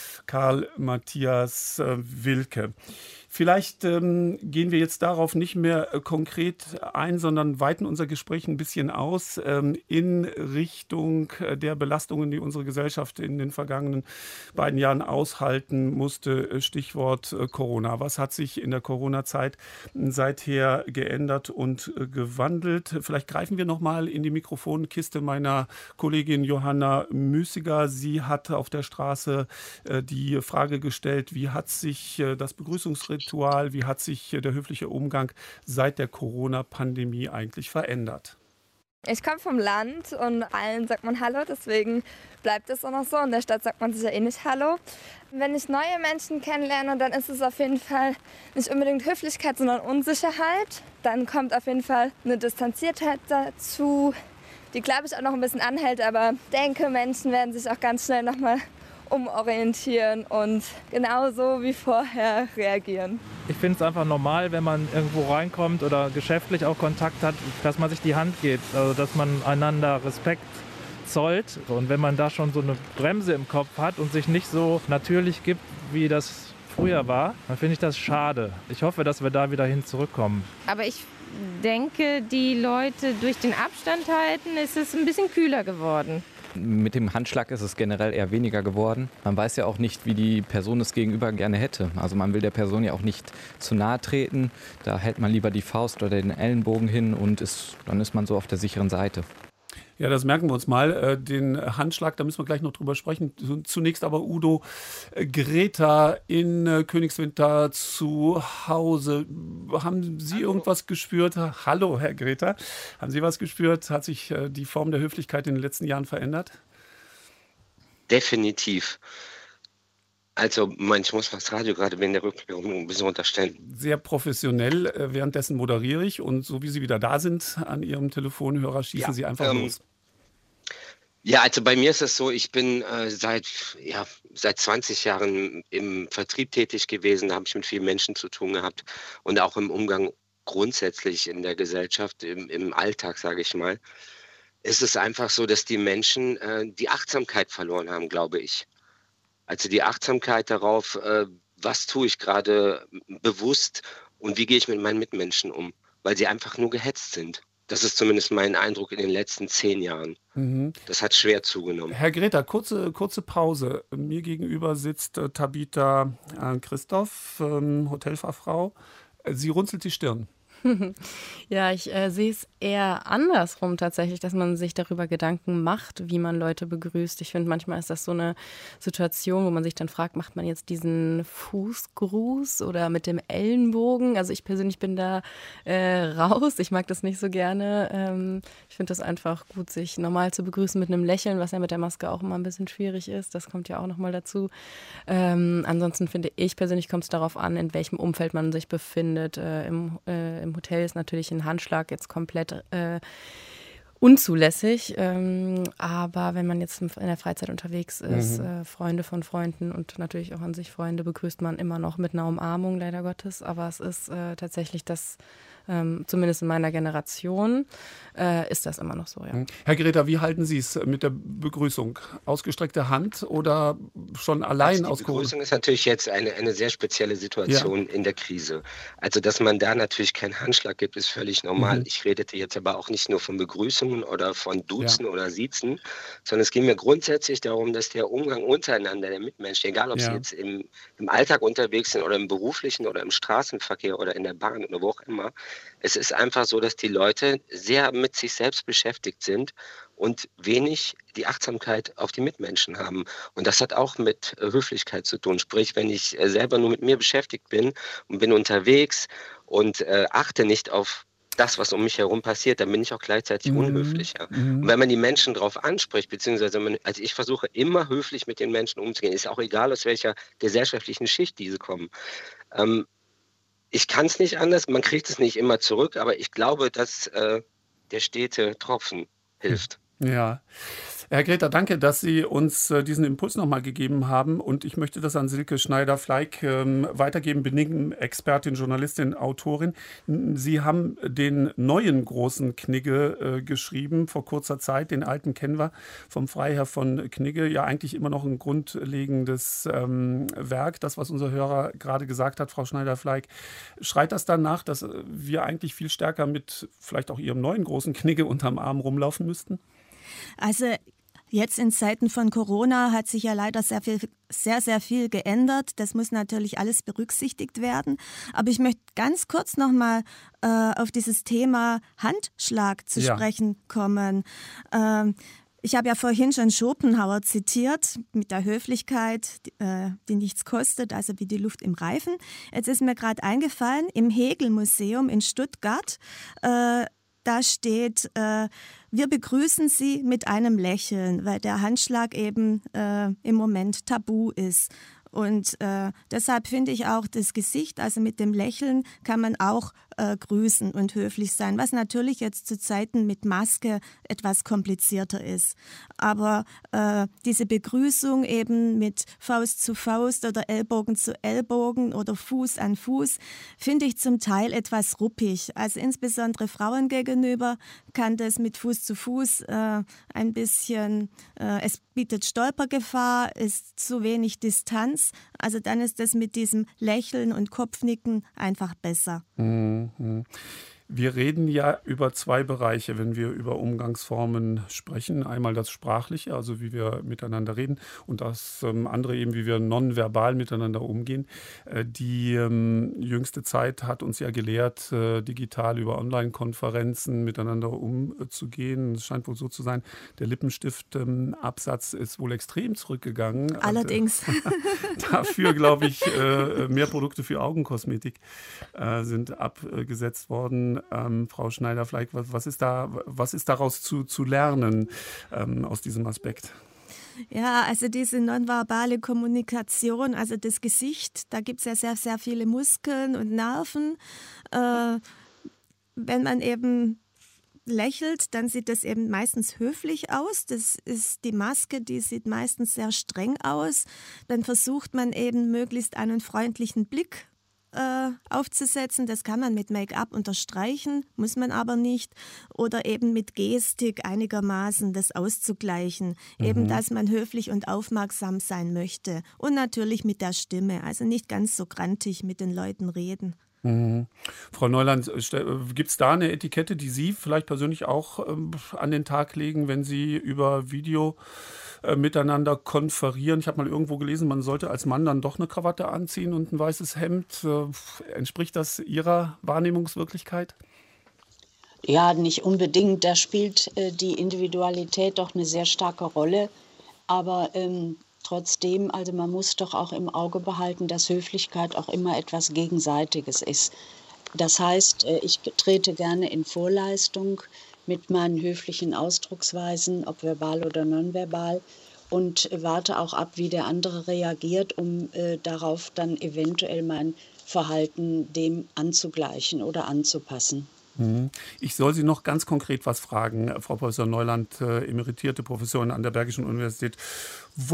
Karl Matthias äh, Wilke. Vielleicht ähm, gehen wir jetzt darauf nicht mehr äh, konkret ein, sondern weiten unser Gespräch ein bisschen aus ähm, in Richtung äh, der Belastungen, die unsere Gesellschaft in den vergangenen beiden Jahren aushalten musste. Stichwort äh, Corona. Was hat sich in der Corona-Zeit seither geändert und äh, gewandelt? Vielleicht greifen wir noch mal in die Mikrofonkiste meiner Kollegin Johanna Müßiger. Sie hat auf der Straße äh, die Frage gestellt, wie hat sich äh, das Begrüßungsritual Ritual, wie hat sich der höfliche Umgang seit der Corona-Pandemie eigentlich verändert? Ich komme vom Land und allen sagt man Hallo, deswegen bleibt es auch noch so. In der Stadt sagt man sich ja eh nicht Hallo. Wenn ich neue Menschen kennenlerne, dann ist es auf jeden Fall nicht unbedingt Höflichkeit, sondern Unsicherheit. Dann kommt auf jeden Fall eine Distanziertheit dazu, die, glaube ich, auch noch ein bisschen anhält. Aber ich denke, Menschen werden sich auch ganz schnell nochmal umorientieren und genauso wie vorher reagieren. Ich finde es einfach normal, wenn man irgendwo reinkommt oder geschäftlich auch Kontakt hat, dass man sich die Hand gibt, also dass man einander Respekt zollt. Und wenn man da schon so eine Bremse im Kopf hat und sich nicht so natürlich gibt, wie das früher war, dann finde ich das schade. Ich hoffe, dass wir da wieder hin zurückkommen. Aber ich denke, die Leute durch den Abstand halten, ist es ein bisschen kühler geworden. Mit dem Handschlag ist es generell eher weniger geworden. Man weiß ja auch nicht, wie die Person es gegenüber gerne hätte. Also man will der Person ja auch nicht zu nahe treten. Da hält man lieber die Faust oder den Ellenbogen hin und ist, dann ist man so auf der sicheren Seite. Ja, das merken wir uns mal. Den Handschlag, da müssen wir gleich noch drüber sprechen. Zunächst aber Udo, Greta in Königswinter zu Hause. Haben Sie Hallo. irgendwas gespürt? Hallo, Herr Greta. Haben Sie was gespürt? Hat sich die Form der Höflichkeit in den letzten Jahren verändert? Definitiv. Also, ich muss das Radio gerade in der Rückblickung ein bisschen unterstellen. Sehr professionell. Währenddessen moderiere ich und so wie Sie wieder da sind an Ihrem Telefonhörer, schießen ja, Sie einfach ähm, los. Ja, also bei mir ist es so, ich bin äh, seit, ja, seit zwanzig Jahren im Vertrieb tätig gewesen. Da habe ich mit vielen Menschen zu tun gehabt und auch im Umgang grundsätzlich in der Gesellschaft, im, im Alltag, sage ich mal. Ist es einfach so, dass die Menschen äh, die Achtsamkeit verloren haben, glaube ich. Also die Achtsamkeit darauf, äh, was tue ich gerade bewusst und wie gehe ich mit meinen Mitmenschen um, weil sie einfach nur gehetzt sind. Das ist zumindest mein Eindruck in den letzten zehn Jahren. Mhm. Das hat schwer zugenommen. Herr Greta, kurze, kurze Pause. Mir gegenüber sitzt äh, Tabitha äh, Christoph, ähm, Hotelfachfrau. Sie runzelt die Stirn. Ja, ich äh, sehe es eher andersrum tatsächlich, dass man sich darüber Gedanken macht, wie man Leute begrüßt. Ich finde, manchmal ist das so eine Situation, wo man sich dann fragt, macht man jetzt diesen Fußgruß oder mit dem Ellenbogen? Also ich persönlich bin da äh, raus. Ich mag das nicht so gerne. Ähm, ich finde das einfach gut, sich normal zu begrüßen mit einem Lächeln, was ja mit der Maske auch immer ein bisschen schwierig ist. Das kommt ja auch nochmal dazu. Ähm, ansonsten finde ich persönlich, kommt es darauf an, in welchem Umfeld man sich befindet. Äh, im, äh, im Hotel ist natürlich ein Handschlag jetzt komplett äh, unzulässig. Ähm, aber wenn man jetzt in der Freizeit unterwegs ist, mhm. äh, Freunde von Freunden und natürlich auch an sich Freunde, begrüßt man immer noch mit einer Umarmung, leider Gottes. Aber es ist äh, tatsächlich das, ähm, zumindest in meiner Generation, äh, ist das immer noch so, ja. Herr Greta, wie halten Sie es mit der Begrüßung? Ausgestreckte Hand oder schon allein also aus die Corona? Begrüßung ist natürlich jetzt eine, eine sehr spezielle Situation ja. in der Krise. Also, dass man da natürlich keinen Handschlag gibt, ist völlig normal. Mhm. Ich redete jetzt aber auch nicht nur von Begrüßungen oder von Duzen ja. oder Siezen, sondern es ging mir grundsätzlich darum, dass der Umgang untereinander, der Mitmenschen, egal ob ja. sie jetzt im, im Alltag unterwegs sind oder im beruflichen oder im Straßenverkehr oder in der Bahn oder wo auch immer, es ist einfach so, dass die Leute sehr mit sich selbst beschäftigt sind und wenig die Achtsamkeit auf die Mitmenschen haben. Und das hat auch mit Höflichkeit zu tun. Sprich, wenn ich selber nur mit mir beschäftigt bin und bin unterwegs und äh, achte nicht auf das, was um mich herum passiert, dann bin ich auch gleichzeitig Mhm. unhöflich. Ja. Mhm. Und wenn man die Menschen darauf anspricht, beziehungsweise man, also ich versuche immer höflich mit den Menschen umzugehen, ist auch egal, aus welcher gesellschaftlichen Schicht diese kommen. Ähm, ich kann es nicht anders, man kriegt es nicht immer zurück, aber ich glaube, dass äh, der stete Tropfen hilft. Ja. Herr Greta, danke, dass Sie uns äh, diesen Impuls nochmal gegeben haben. Und ich möchte das an Silke Schneider-Fleig ähm, weitergeben, Benign-Expertin, Journalistin, Autorin. Sie haben den neuen großen Knigge äh, geschrieben vor kurzer Zeit. Den alten kennen wir vom Freiherr von Knigge. Ja, eigentlich immer noch ein grundlegendes ähm, Werk. Das, was unser Hörer gerade gesagt hat, Frau Schneider-Fleig. Schreit das danach, dass wir eigentlich viel stärker mit vielleicht auch Ihrem neuen großen Knigge unterm Arm rumlaufen müssten? Also jetzt in Zeiten von Corona hat sich ja leider sehr viel, sehr, sehr viel geändert. Das muss natürlich alles berücksichtigt werden. Aber ich möchte ganz kurz nochmal äh, auf dieses Thema Handschlag zu ja. sprechen kommen. Ähm, ich habe ja vorhin schon Schopenhauer zitiert mit der Höflichkeit, die, äh, die nichts kostet, also wie die Luft im Reifen. Jetzt ist mir gerade eingefallen, im Hegel-Museum in Stuttgart, äh, da steht, äh, wir begrüßen Sie mit einem Lächeln, weil der Handschlag eben äh, im Moment tabu ist. Und äh, deshalb finde ich auch das Gesicht, also mit dem Lächeln kann man auch äh, grüßen und höflich sein, was natürlich jetzt zu Zeiten mit Maske etwas komplizierter ist. Aber äh, diese Begrüßung eben mit Faust zu Faust oder Ellbogen zu Ellbogen oder Fuß an Fuß finde ich zum Teil etwas ruppig. Also insbesondere Frauen gegenüber kann das mit Fuß zu Fuß äh, ein bisschen, äh, es bietet Stolpergefahr, ist zu wenig Distanz. Also dann ist das mit diesem Lächeln und Kopfnicken einfach besser. Mhm. Wir reden ja über zwei Bereiche, wenn wir über Umgangsformen sprechen. Einmal das Sprachliche, also wie wir miteinander reden, und das ähm, andere eben, wie wir nonverbal miteinander umgehen. Äh, die ähm, jüngste Zeit hat uns ja gelehrt, äh, digital über Online-Konferenzen miteinander umzugehen. Es scheint wohl so zu sein, der Lippenstift-Absatz ähm, ist wohl extrem zurückgegangen. Allerdings. Dafür, glaube ich, äh, mehr Produkte für Augenkosmetik äh, sind abgesetzt worden. Ähm, Frau Schneider-Fleig, was, was, ist da, was ist daraus zu, zu lernen ähm, aus diesem Aspekt? Ja, also diese nonverbale Kommunikation, also das Gesicht, da gibt es ja sehr, sehr viele Muskeln und Nerven. Äh, wenn man eben lächelt, dann sieht das eben meistens höflich aus. Das ist die Maske, die sieht meistens sehr streng aus. Dann versucht man eben möglichst einen freundlichen Blick Äh, aufzusetzen. Das kann man mit Make-up unterstreichen, muss man aber nicht. Oder eben mit Gestik einigermaßen das auszugleichen. Mhm. Eben, dass man höflich und aufmerksam sein möchte. Und natürlich mit der Stimme, also nicht ganz so grantig mit den Leuten reden. Mhm. Frau Neuland, gibt es da eine Etikette, die Sie vielleicht persönlich auch ähm, an den Tag legen, wenn Sie über Video äh, miteinander konferieren? Ich habe mal irgendwo gelesen, man sollte als Mann dann doch eine Krawatte anziehen und ein weißes Hemd. Äh, entspricht das Ihrer Wahrnehmungswirklichkeit? Ja, nicht unbedingt. Da spielt äh, die Individualität doch eine sehr starke Rolle. Aber ähm trotzdem, also man muss doch auch im Auge behalten, dass Höflichkeit auch immer etwas Gegenseitiges ist. Das heißt, ich trete gerne in Vorleistung mit meinen höflichen Ausdrucksweisen, ob verbal oder nonverbal, und warte auch ab, wie der andere reagiert, um äh, darauf dann eventuell mein Verhalten dem anzugleichen oder anzupassen. Ich soll Sie noch ganz konkret was fragen, Frau Professor Neuland, äh, emeritierte Professorin an der Bergischen Universität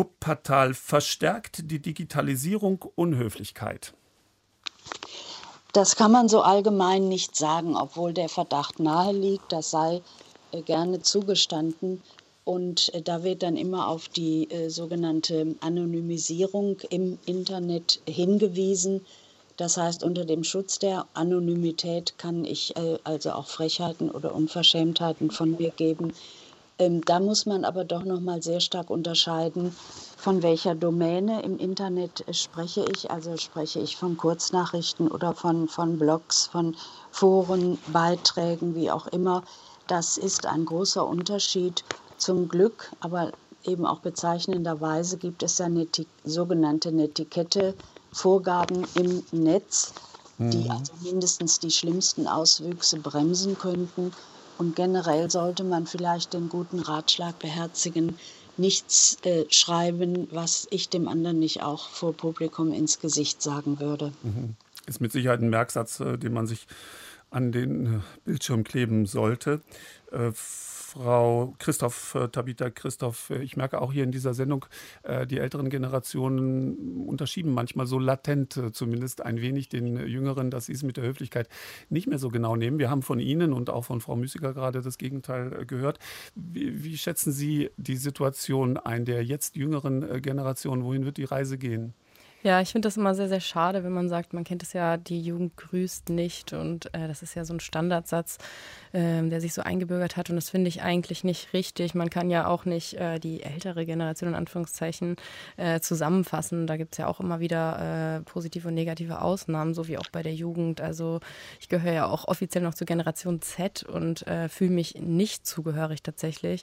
Wuppertal. Verstärkt die Digitalisierung Unhöflichkeit? Das kann man so allgemein nicht sagen, obwohl der Verdacht nahe liegt, das sei äh, gerne zugestanden. Und äh, da wird dann immer auf die äh, sogenannte Anonymisierung im Internet hingewiesen. Das heißt, unter dem Schutz der Anonymität kann ich äh, also auch Frechheiten oder Unverschämtheiten von mir geben. Ähm, da muss man aber doch noch mal sehr stark unterscheiden, von welcher Domäne im Internet äh, spreche ich. Also spreche ich von Kurznachrichten oder von, von Blogs, von Foren, Beiträgen, wie auch immer. Das ist ein großer Unterschied. Zum Glück, aber eben auch bezeichnenderweise gibt es ja eine sogenannte Netiquette, Vorgaben im Netz, die also mindestens die schlimmsten Auswüchse bremsen könnten. Und generell sollte man vielleicht den guten Ratschlag beherzigen, nichts äh, schreiben, was ich dem anderen nicht auch vor Publikum ins Gesicht sagen würde. Mhm. Ist mit Sicherheit ein Merksatz, äh, den man sich an den äh, Bildschirm kleben sollte. Äh, Frau Christoph, äh, Tabitha Christoph, äh, ich merke auch hier in dieser Sendung, äh, die älteren Generationen unterschieben manchmal so latent, äh, zumindest ein wenig den äh, Jüngeren, dass sie es mit der Höflichkeit nicht mehr so genau nehmen. Wir haben von Ihnen und auch von Frau Müßiger gerade das Gegenteil äh, gehört. Wie, wie schätzen Sie die Situation ein der jetzt jüngeren äh, Generation? Wohin wird die Reise gehen? Ja, ich finde das immer sehr, sehr schade, wenn man sagt, man kennt es ja, die Jugend grüßt nicht und äh, das ist ja so ein Standardsatz, äh, der sich so eingebürgert hat und das finde ich eigentlich nicht richtig. Man kann ja auch nicht äh, die ältere Generation in Anführungszeichen äh, zusammenfassen. Da gibt es ja auch immer wieder äh, positive und negative Ausnahmen, so wie auch bei der Jugend. Also ich gehöre ja auch offiziell noch zur Generation Z und äh, fühle mich nicht zugehörig tatsächlich.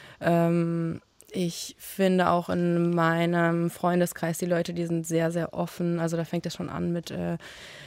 Ähm, Ich finde auch in meinem Freundeskreis, die Leute, die sind sehr, sehr offen. Also da fängt es schon an mit äh,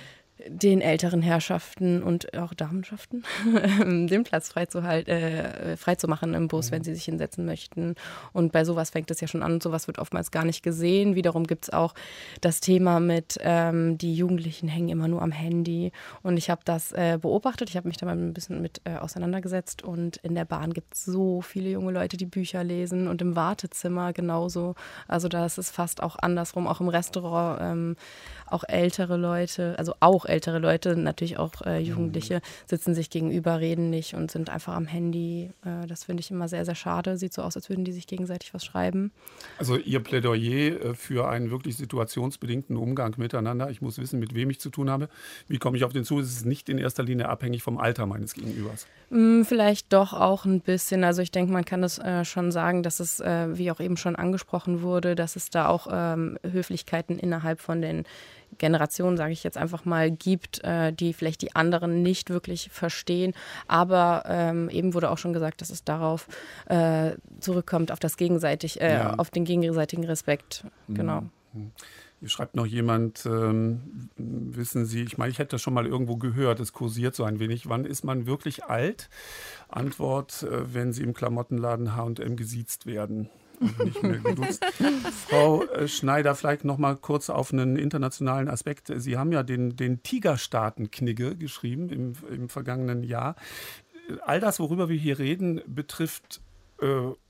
den älteren Herrschaften und auch Damenschaften, den Platz frei zu, halt, äh, frei zu machen im Bus, wenn sie sich hinsetzen möchten. Und bei sowas fängt es ja schon an. Sowas wird oftmals gar nicht gesehen. Wiederum gibt es auch das Thema mit, ähm, die Jugendlichen hängen immer nur am Handy. Und ich habe das äh, beobachtet. Ich habe mich da mal ein bisschen mit äh, auseinandergesetzt. Und in der Bahn gibt es so viele junge Leute, die Bücher lesen. Und im Wartezimmer genauso. Also da ist es fast auch andersrum. Auch im Restaurant, ähm, auch ältere Leute, also auch ältere Leute, natürlich auch äh, Jugendliche, sitzen sich gegenüber, reden nicht und sind einfach am Handy. Äh, das finde ich immer sehr, sehr schade. Sieht so aus, als würden die sich gegenseitig was schreiben. Also Ihr Plädoyer für einen wirklich situationsbedingten Umgang miteinander. Ich muss wissen, mit wem ich zu tun habe. Wie komme ich auf den zu? Es ist nicht in erster Linie abhängig vom Alter meines Gegenübers. Mm, vielleicht doch auch ein bisschen. Also ich denke, man kann das äh, schon sagen, dass es, äh, wie auch eben schon angesprochen wurde, dass es da auch ähm, Höflichkeiten innerhalb von den Generationen, sage ich jetzt einfach mal, gibt, äh, die vielleicht die anderen nicht wirklich verstehen. Aber ähm, eben wurde auch schon gesagt, dass es darauf äh, zurückkommt, auf das gegenseitig, äh, ja. auf den gegenseitigen Respekt. Genau. Mhm. Hier schreibt noch jemand, ähm, wissen Sie, ich meine, ich hätte das schon mal irgendwo gehört, es kursiert so ein wenig. Wann ist man wirklich alt? Antwort, äh, wenn Sie im Klamottenladen H und M gesiezt werden. Und nicht mehr geduzt. Frau Schneider, vielleicht noch mal kurz auf einen internationalen Aspekt. Sie haben ja den, den Tigerstaaten-Knigge geschrieben im, im vergangenen Jahr. All das, worüber wir hier reden, betrifft äh,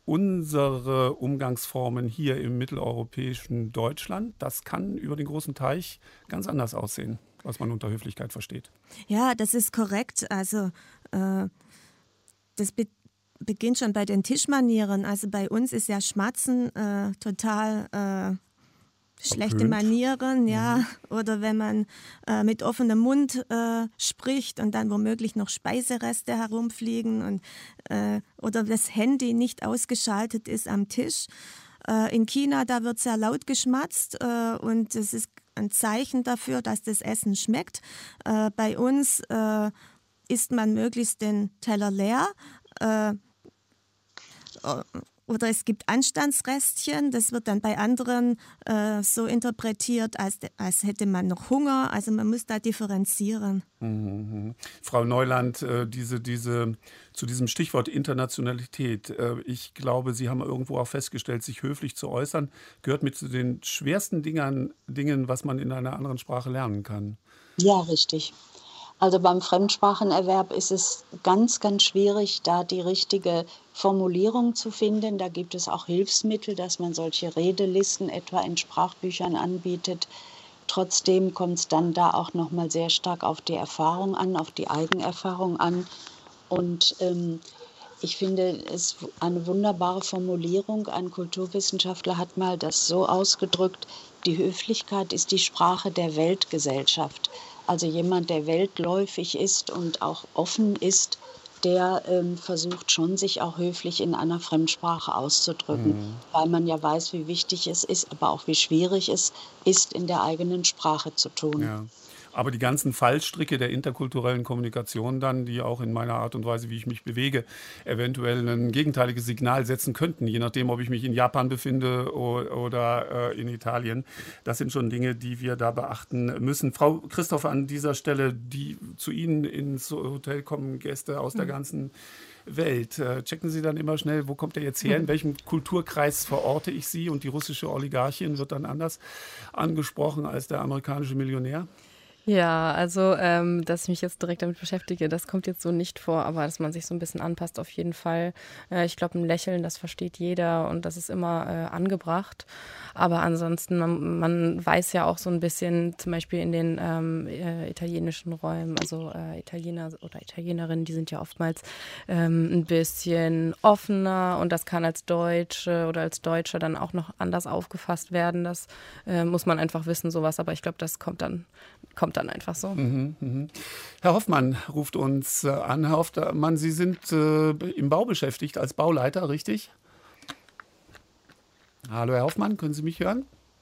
unsere Umgangsformen hier im mitteleuropäischen Deutschland. Das kann über den großen Teich ganz anders aussehen, was man unter Höflichkeit versteht. Ja, das ist korrekt. Also äh, das betrifft beginnt schon bei den Tischmanieren. Also bei uns ist ja Schmatzen äh, total äh, schlechte Verpönt. Manieren, ja. Mhm. Oder wenn man äh, mit offenem Mund äh, spricht und dann womöglich noch Speisereste herumfliegen und, äh, oder das Handy nicht ausgeschaltet ist am Tisch. Äh, in China, da wird sehr laut geschmatzt äh, und das ist ein Zeichen dafür, dass das Essen schmeckt. Äh, bei uns äh, isst man möglichst den Teller leer. Äh, Oder es gibt Anstandsrestchen, das wird dann bei anderen äh, so interpretiert, als, als hätte man noch Hunger. Also man muss da differenzieren. Mhm. Frau Neuland, äh, diese, diese, zu diesem Stichwort Internationalität. Äh, ich glaube, Sie haben irgendwo auch festgestellt, sich höflich zu äußern, gehört mit zu den schwersten Dingern, Dingen, was man in einer anderen Sprache lernen kann. Ja, richtig. Also beim Fremdsprachenerwerb ist es ganz, ganz schwierig, da die richtige Formulierung zu finden. Da gibt es auch Hilfsmittel, dass man solche Redelisten etwa in Sprachbüchern anbietet. Trotzdem kommt es dann da auch nochmal sehr stark auf die Erfahrung an, auf die Eigenerfahrung an. Und ähm, ich finde es eine wunderbare Formulierung. Ein Kulturwissenschaftler hat mal das so ausgedrückt: Die Höflichkeit ist die Sprache der Weltgesellschaft. Also jemand, der weltläufig ist und auch offen ist, der ähm, versucht schon, sich auch höflich in einer Fremdsprache auszudrücken, mhm. weil man ja weiß, wie wichtig es ist, aber auch wie schwierig es ist, in der eigenen Sprache zu tun. Ja. Aber die ganzen Fallstricke der interkulturellen Kommunikation dann, die auch in meiner Art und Weise, wie ich mich bewege, eventuell ein gegenteiliges Signal setzen könnten, je nachdem, ob ich mich in Japan befinde oder in Italien. Das sind schon Dinge, die wir da beachten müssen. Frau Christoph, an dieser Stelle, die zu Ihnen ins Hotel kommen, Gäste aus der ganzen Welt. Checken Sie dann immer schnell, wo kommt er jetzt her, in welchem Kulturkreis verorte ich Sie? Und die russische Oligarchin wird dann anders angesprochen als der amerikanische Millionär? Ja, also, ähm, dass ich mich jetzt direkt damit beschäftige, das kommt jetzt so nicht vor, aber dass man sich so ein bisschen anpasst, auf jeden Fall. Äh, ich glaube, ein Lächeln, das versteht jeder und das ist immer äh, angebracht. Aber ansonsten, man, man weiß ja auch so ein bisschen, zum Beispiel in den ähm, äh, italienischen Räumen, also äh, Italiener oder Italienerinnen, die sind ja oftmals ähm, ein bisschen offener und das kann als Deutsche oder als Deutscher dann auch noch anders aufgefasst werden. Das äh, muss man einfach wissen, sowas. Aber ich glaube, das kommt dann, kommt dann einfach so. Mhm, mhm. Herr Hoffmann ruft uns äh, an. Herr Hoffmann, Sie sind äh, im Bau beschäftigt als Bauleiter, richtig? Hallo Herr Hoffmann, können Sie mich hören?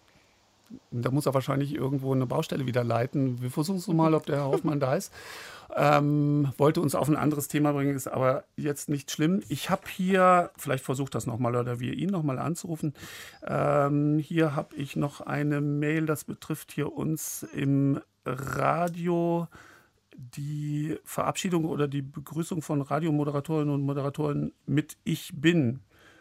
Da muss er wahrscheinlich irgendwo eine Baustelle wieder leiten. Wir versuchen es mal, ob der Herr Hoffmann da ist. Ähm, wollte uns auf ein anderes Thema bringen, ist aber jetzt nicht schlimm. Ich habe hier, vielleicht versucht das nochmal oder wir ihn nochmal anzurufen. Ähm, hier habe ich noch eine Mail, das betrifft hier uns im Radio, die Verabschiedung oder die Begrüßung von Radiomoderatorinnen und Moderatoren mit Ich bin.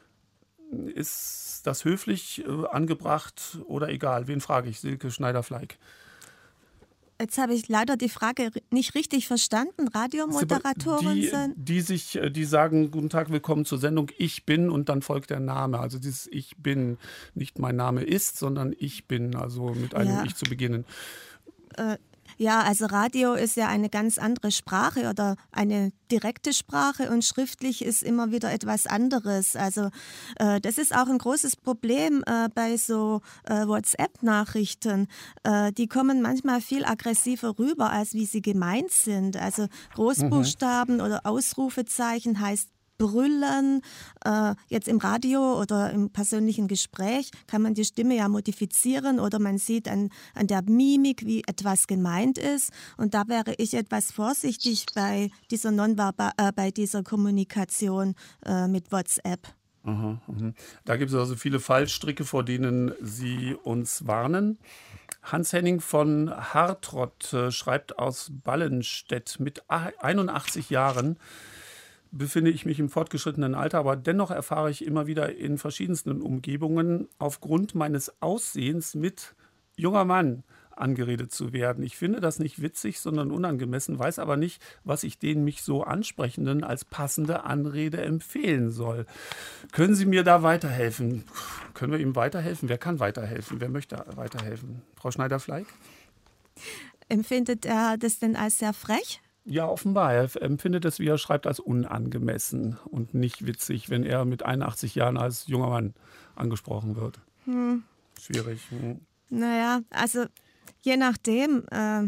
Ist das höflich äh, angebracht oder egal? Wen frage ich? Silke Schneider-Fleig. Jetzt habe ich leider die Frage nicht richtig verstanden. Radiomoderatoren die, sind... Die, sich, die sagen, guten Tag, willkommen zur Sendung Ich bin und dann folgt der Name. Also dieses Ich bin, nicht mein Name ist, sondern Ich bin, also mit einem Ja. Ich zu beginnen. Äh, Ja, also Radio ist ja eine ganz andere Sprache oder eine direkte Sprache und schriftlich ist immer wieder etwas anderes. Also äh, das ist auch ein großes Problem äh, bei so äh, WhatsApp-Nachrichten. Äh, die kommen manchmal viel aggressiver rüber, als wie sie gemeint sind. Also Großbuchstaben mhm. oder Ausrufezeichen heißt brüllen. Äh, jetzt im Radio oder im persönlichen Gespräch kann man die Stimme ja modifizieren oder man sieht an, an der Mimik, wie etwas gemeint ist. Und da wäre ich etwas vorsichtig bei dieser Nonverba- äh, bei dieser Kommunikation äh, mit WhatsApp. Aha, aha. Da gibt es also viele Fallstricke, vor denen Sie uns warnen. Hans-Henning von Hartrott äh, schreibt aus Ballenstedt: Mit einundachtzig Jahren befinde ich mich im fortgeschrittenen Alter, aber dennoch erfahre ich immer wieder in verschiedensten Umgebungen aufgrund meines Aussehens mit junger Mann angeredet zu werden. Ich finde das nicht witzig, sondern unangemessen, weiß aber nicht, was ich den mich so Ansprechenden als passende Anrede empfehlen soll. Können Sie mir da weiterhelfen? Können wir ihm weiterhelfen? Wer kann weiterhelfen? Wer möchte weiterhelfen? Frau Schneider-Fleig? Empfindet er das denn als sehr frech? Ja, offenbar. Er empfindet es, wie er schreibt, als unangemessen und nicht witzig, wenn er mit einundachtzig Jahren als junger Mann angesprochen wird. Hm. Schwierig. Hm. Naja, also je nachdem. Äh,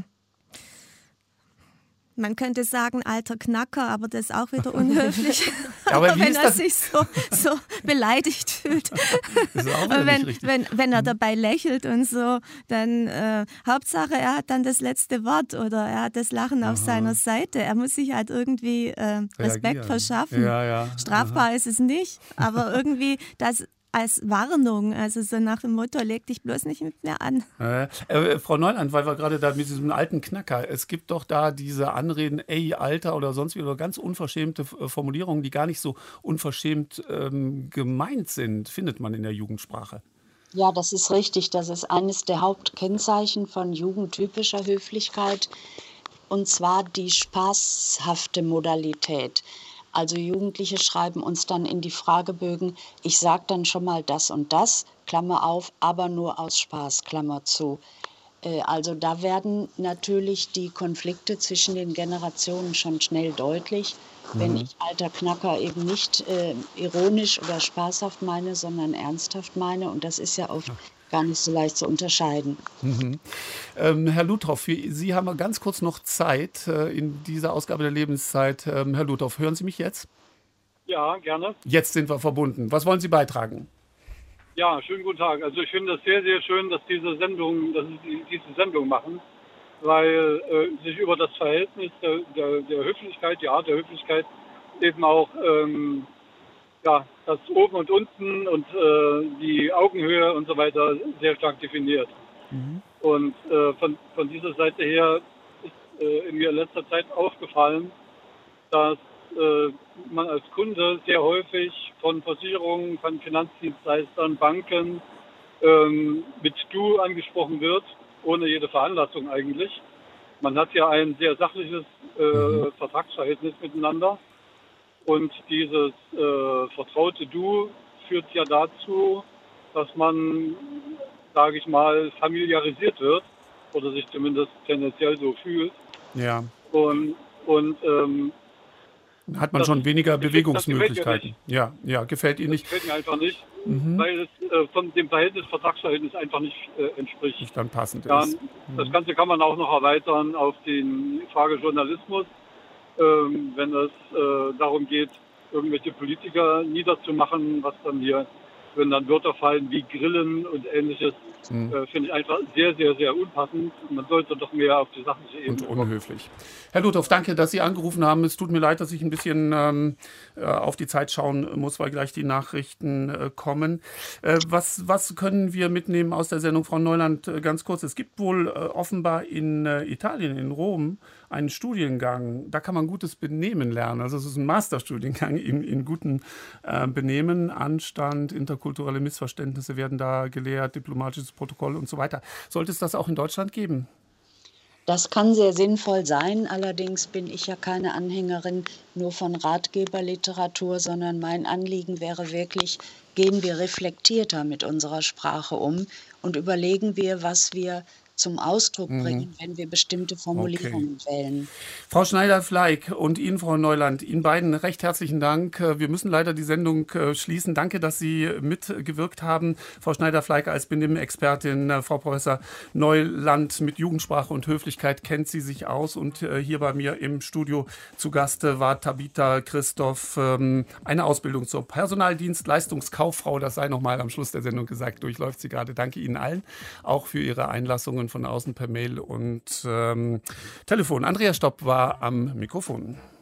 man könnte sagen, alter Knacker, aber das ist auch wieder unhöflich, aber wie wenn ist er das? sich so, so beleidigt fühlt. Das ist auch wieder wenn, nicht richtig. wenn, wenn er dabei lächelt und so, dann äh, Hauptsache, er hat dann das letzte Wort oder er hat das Lachen auf Aha. seiner Seite. Er muss sich halt irgendwie äh, Respekt Reagieren. verschaffen. Ja, ja. Strafbar Aha. ist es nicht, aber irgendwie das als Warnung, also so nach dem Motto, leg dich bloß nicht mit mir an. Äh, äh, Frau Neuland, weil wir gerade da mit diesem alten Knacker, es gibt doch da diese Anreden, ey, Alter oder sonst wie, oder ganz unverschämte Formulierungen, die gar nicht so unverschämt ähm, gemeint sind, findet man in der Jugendsprache. Ja, das ist richtig. Das ist eines der Hauptkennzeichen von jugendtypischer Höflichkeit, und zwar die spaßhafte Modalität. Also Jugendliche schreiben uns dann in die Fragebögen, ich sage dann schon mal das und das, Klammer auf, aber nur aus Spaß, Klammer zu. Also da werden natürlich die Konflikte zwischen den Generationen schon schnell deutlich. Mhm. Wenn ich alter Knacker eben nicht äh, ironisch oder spaßhaft meine, sondern ernsthaft meine. Und das ist ja oft gar nicht so leicht zu unterscheiden. Mhm. Ähm, Herr Luthoff, Sie haben ganz kurz noch Zeit äh, in dieser Ausgabe der Lebenszeit. Ähm, Herr Luthoff, hören Sie mich jetzt? Ja, gerne. Jetzt sind wir verbunden. Was wollen Sie beitragen? Ja, schönen guten Tag. Also ich finde es sehr, sehr schön, dass diese Sendung, dass Sie diese Sendung machen, weil äh, sich über das Verhältnis der, der, der Höflichkeit, die Art der Höflichkeit, eben auch ähm, ja, das Oben und Unten und äh, die Augenhöhe und so weiter sehr stark definiert. Mhm. Und äh, von, von dieser Seite her ist äh, mir in letzter Zeit aufgefallen, dass äh, man als Kunde sehr häufig von Versicherungen, von Finanzdienstleistern, Banken ähm, mit Du angesprochen wird, ohne jede Veranlassung eigentlich. Man hat ja ein sehr sachliches äh, mhm. Vertragsverhältnis miteinander und dieses äh, vertraute Du führt ja dazu, dass man, sage ich mal, familiarisiert wird oder sich zumindest tendenziell so fühlt. Ja. Und, und ähm, hat man das, schon weniger Bewegungsmöglichkeiten. Gefällt ja, ja, gefällt Ihnen nicht. Das gefällt mir einfach nicht, mhm. weil es äh, von dem Verhältnis, Vertragsverhältnis einfach nicht äh, entspricht. Nicht dann passend ja, ist. Mhm. Das Ganze kann man auch noch erweitern auf die Frage Journalismus, ähm, wenn es äh, darum geht, irgendwelche Politiker niederzumachen, was dann hier, wenn dann Wörter fallen wie Grillen und Ähnliches, mhm. äh, finde ich einfach sehr, sehr, sehr unpassend. Man sollte doch mehr auf die sachliche Ebene und unhöflich. Herr Luthoff, danke, dass Sie angerufen haben. Es tut mir leid, dass ich ein bisschen ähm, auf die Zeit schauen muss, weil gleich die Nachrichten äh, kommen. Äh, was, was können wir mitnehmen aus der Sendung, Frau Neuland? Äh, ganz kurz, es gibt wohl äh, offenbar in äh, Italien, in Rom, einen Studiengang, da kann man gutes Benehmen lernen. Also es ist ein Masterstudiengang in, in gutem äh, Benehmen, Anstand, interkulturelle Missverständnisse werden da gelehrt, diplomatisches Protokoll und so weiter. Sollte es das auch in Deutschland geben? Das kann sehr sinnvoll sein, allerdings bin ich ja keine Anhängerin nur von Ratgeberliteratur, sondern mein Anliegen wäre wirklich, gehen wir reflektierter mit unserer Sprache um und überlegen wir, was wir zum Ausdruck bringen, mhm. wenn wir bestimmte Formulierungen okay. wählen. Frau Schneider-Fleig und Ihnen, Frau Neuland, Ihnen beiden recht herzlichen Dank. Wir müssen leider die Sendung schließen. Danke, dass Sie mitgewirkt haben. Frau Schneider-Fleig als Benimm-Expertin, Frau Professor Neuland mit Jugendsprache und Höflichkeit kennt sie sich aus. Und hier bei mir im Studio zu Gast war Tabitha Christoph. Eine Ausbildung zur Personaldienstleistungskauffrau, das sei nochmal am Schluss der Sendung gesagt, durchläuft sie gerade. Danke Ihnen allen, auch für Ihre Einlassungen von außen per Mail und ähm, Telefon. Andrea Stopp war am Mikrofon.